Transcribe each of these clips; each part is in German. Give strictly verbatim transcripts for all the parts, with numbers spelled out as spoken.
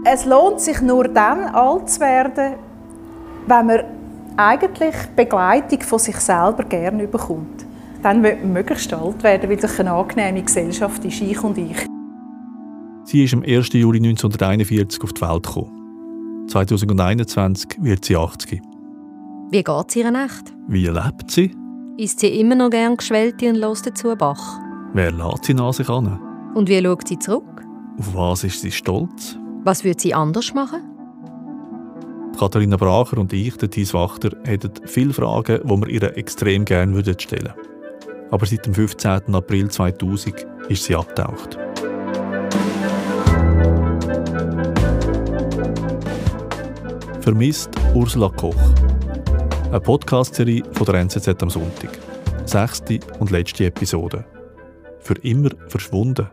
Es lohnt sich nur dann, alt zu werden, wenn man eigentlich Begleitung von sich selber gerne bekommt. Dann wird man möglichst alt werden, weil es eine angenehme Gesellschaft ist, ich und ich. Sie ist am ersten Juli neunzehnhunderteinundvierzig auf die Welt gekommen. zweitausendeinundzwanzig wird sie achtzig. Wie geht es ihr echt? Wie lebt sie? Isst sie immer noch gern Geschwellte und hört dazu Bach? Wer lässt sie nach sich an? Und wie schaut sie zurück? Auf was ist sie stolz? Was würde sie anders machen? Katharina Bracher und ich, der Thies Wachter, hätten viele Fragen, die wir ihr extrem gerne stellen würden. Aber seit dem fünfzehnten April zweitausend ist sie abgetaucht. Vermisst Ursula Koch. Eine Podcast-Serie von der N Z Z am Sonntag. Sechste und letzte Episode. Für immer verschwunden.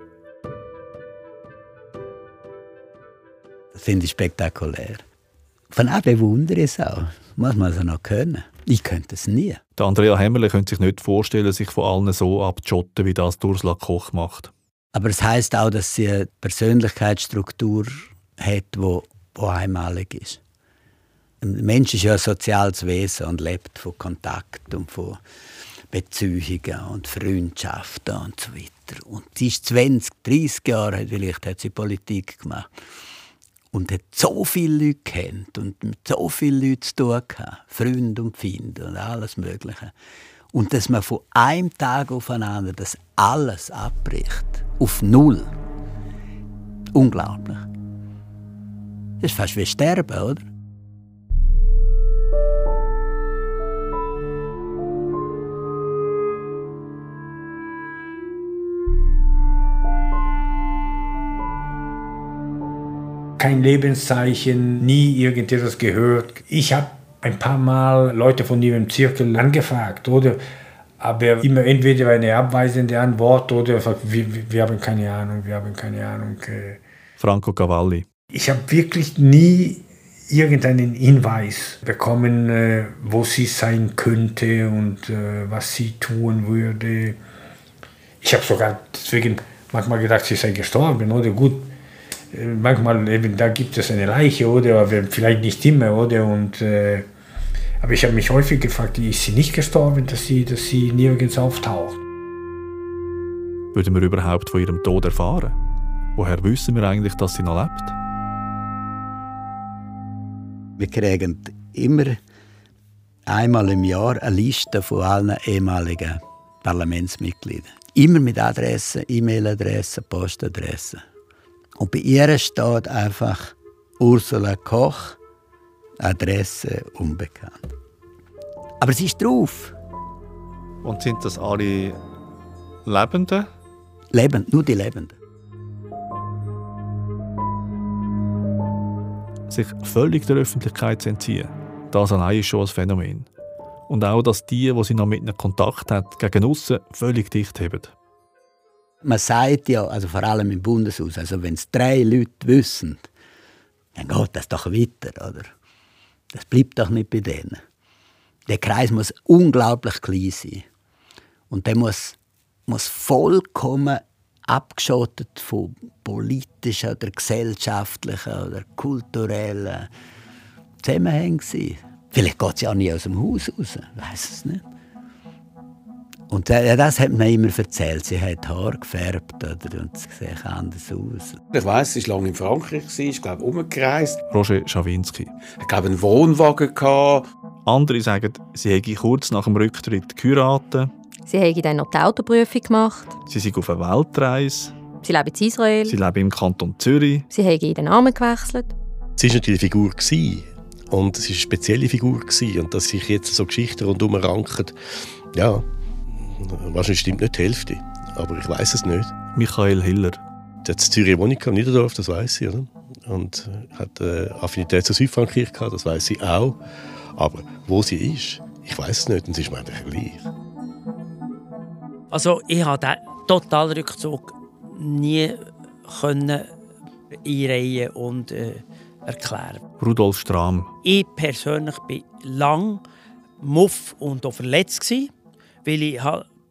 Das finde ich spektakulär. Von auch bewundere ich es auch. Muss man es noch können. Ich könnte es nie. Der Andrea Hämmerle könnte sich nicht vorstellen, sich von allen so abzuschotten, wie das Ursula Koch macht. Aber es heisst auch, dass sie eine Persönlichkeitsstruktur hat, die einmalig ist. Ein Mensch ist ja ein soziales Wesen und lebt von Kontakt und von Beziehungen und Freundschaften und so weiter. Und sie ist zwanzig, dreissig Jahre, vielleicht hat sie Politik gemacht. Und hat so viele Leute kennt und mit so vielen Leuten zu tun gehabt. Freunde und Feinde und alles Mögliche. Und dass man von einem Tag auf den anderen das alles abbricht. Auf null. Unglaublich. Das ist fast wie sterben, oder? Kein Lebenszeichen, nie irgendetwas gehört. Ich habe ein paar Mal Leute von ihrem Zirkel angefragt, oder? Aber immer entweder eine abweisende Antwort oder wir, wir haben keine Ahnung, wir haben keine Ahnung. Franco Cavalli. Ich habe wirklich nie irgendeinen Hinweis bekommen, wo sie sein könnte und was sie tun würde. Ich habe sogar deswegen manchmal gedacht, sie sei gestorben, oder? Gut. Manchmal eben, da gibt es eine Leiche, oder? Aber vielleicht nicht immer, oder? Und, äh, aber ich habe mich häufig gefragt, ist sie nicht gestorben, dass sie, dass sie nirgends auftaucht? Würden wir überhaupt von ihrem Tod erfahren? Woher wissen wir eigentlich, dass sie noch lebt? Wir kriegen immer einmal im Jahr eine Liste von allen ehemaligen Parlamentsmitgliedern. Immer mit Adressen, E-Mail-Adressen, Postadressen. Und bei ihr steht einfach Ursula Koch, Adresse unbekannt. Aber sie ist drauf. Und sind das alle Lebende? Lebend, nur die Lebenden. Sich völlig der Öffentlichkeit zu entziehen, das allein ist schon ein Phänomen. Und auch, dass die, die sie noch mit ihnen Kontakt hat, gegen aussen völlig dicht haben. Man sagt ja, also vor allem im Bundeshaus, also wenn es drei Leute wissen, dann geht das doch weiter, oder? Das bleibt doch nicht bei denen. Der Kreis muss unglaublich klein sein. Und der muss, muss vollkommen abgeschottet von politischen oder gesellschaftlichen oder kulturellen Zusammenhängen sein. Vielleicht geht sie auch nie aus dem Haus raus, ich weiss es nicht. Und das hat mir immer erzählt. Sie hat Haar gefärbt oder, und sie sieht anders aus. Ich weiss, sie war lange in Frankreich, ich glaube, umgereist. Roger Schawinski. Ich glaube, einen Wohnwagen gehabt. Andere sagen, sie hätte kurz nach dem Rücktritt geheiratet. Sie hätte dann noch die Autoprüfung gemacht. Sie sei auf eine Weltreise. Sie lebt in Israel. Sie lebt im Kanton Zürich. Sie hätte den Namen gewechselt. Sie war natürlich eine Figur. Und es war eine spezielle Figur. Und dass sich jetzt so Geschichten rundherum ranken, ja, wahrscheinlich stimmt nicht die Hälfte, aber ich weiss es nicht. Michael Hiller. Sie hat in Zürich Monika im Niederdorf, das weiss sie, oder? Und hat eine Affinität zu Südfrankreich gehabt, das weiss sie auch. Aber wo sie ist, ich weiss es nicht und sie ist mir eigentlich gleich. Also ich habe den totalen Rückzug nie können einreihen und äh, erklären. Rudolf Strahm. Ich persönlich war lang muff und auch verletzt gewesen, weil ich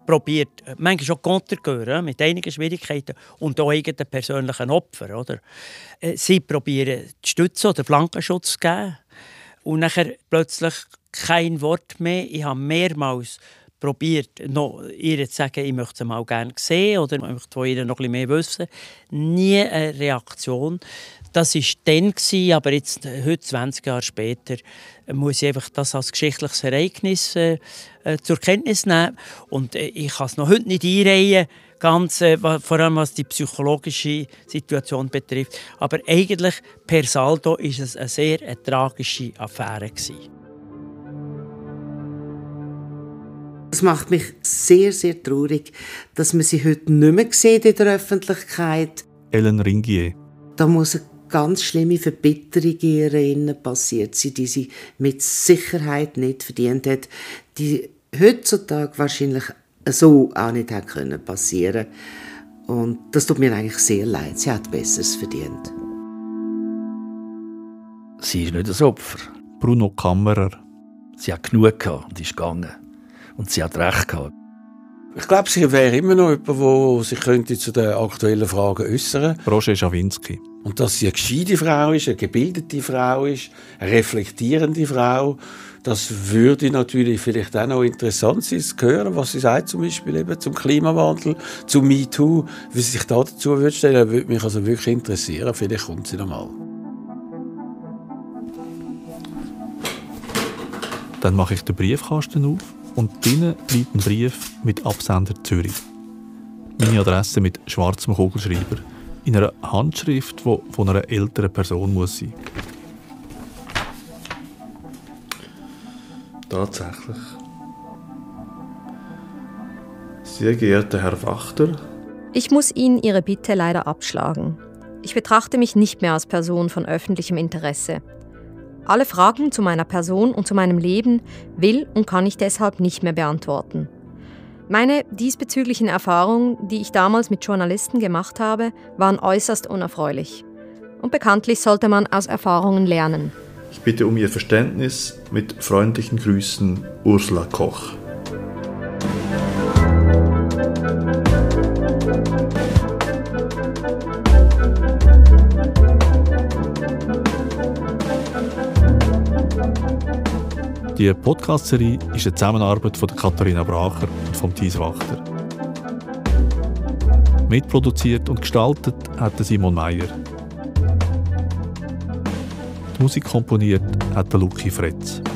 probiert, manchmal schon kontergehen, mit einigen Schwierigkeiten und auch eigenen persönlichen Opfern. Oder? Sie probieren die Stütze oder Flankenschutz zu geben und nachher plötzlich kein Wort mehr. Ich habe mehrmals probiert, noch ihr zu sagen, ich möchte sie mal gerne sehen oder ich möchte von ihr noch ein bisschen mehr wissen. Nie eine Reaktion. Das war dann, aber jetzt, heute, zwanzig Jahre später, muss ich einfach das als geschichtliches Ereignis äh, zur Kenntnis nehmen. Und äh, ich kann es noch heute nicht einreihen, ganz, äh, vor allem was die psychologische Situation betrifft. Aber eigentlich, per Saldo, war es eine sehr eine tragische Affäre gewesen. Es macht mich sehr, sehr traurig, dass man sie heute nicht mehr sieht in der Öffentlichkeit. Ellen Ringier. Da muss eine ganz schlimme Verbitterung in ihr Innen passiert sein, die sie mit Sicherheit nicht verdient hat, die heutzutage wahrscheinlich so auch nicht hätte können passieren. Und das tut mir eigentlich sehr leid. Sie hat Besseres verdient. Sie ist nicht das Opfer. Bruno Kammerer. Sie hat genug gehabt und ist gegangen. Und sie hat recht gehabt. Ich glaube, sie wäre immer noch jemand, der sich könnte zu den aktuellen Fragen äußern könnte. Roger Schawinski. Und dass sie eine gescheite Frau ist, eine gebildete Frau ist, eine reflektierende Frau, das würde natürlich vielleicht auch noch interessant sein, zu hören, was sie sagt, zum Beispiel eben zum Klimawandel, zu MeToo, wie sie sich da dazu würde stellen, würde mich also wirklich interessieren. Vielleicht kommt sie noch mal. Dann mache ich den Briefkasten auf und drinnen liegt ein Brief mit Absender Zürich. Meine Adresse mit schwarzem Kugelschreiber. In einer Handschrift, die von einer älteren Person muss sein. Tatsächlich. Sehr geehrter Herr Wachter. Ich muss Ihnen Ihre Bitte leider abschlagen. Ich betrachte mich nicht mehr als Person von öffentlichem Interesse. Alle Fragen zu meiner Person und zu meinem Leben will und kann ich deshalb nicht mehr beantworten. Meine diesbezüglichen Erfahrungen, die ich damals mit Journalisten gemacht habe, waren äußerst unerfreulich. Und bekanntlich sollte man aus Erfahrungen lernen. Ich bitte um Ihr Verständnis. Mit freundlichen Grüßen, Ursula Koch. Die Podcast-Serie ist eine Zusammenarbeit von Katharina Bracher und von Thies Wachter. Mitproduziert und gestaltet hat Simon Meyer. Die Musik komponiert hat Luki Fretz.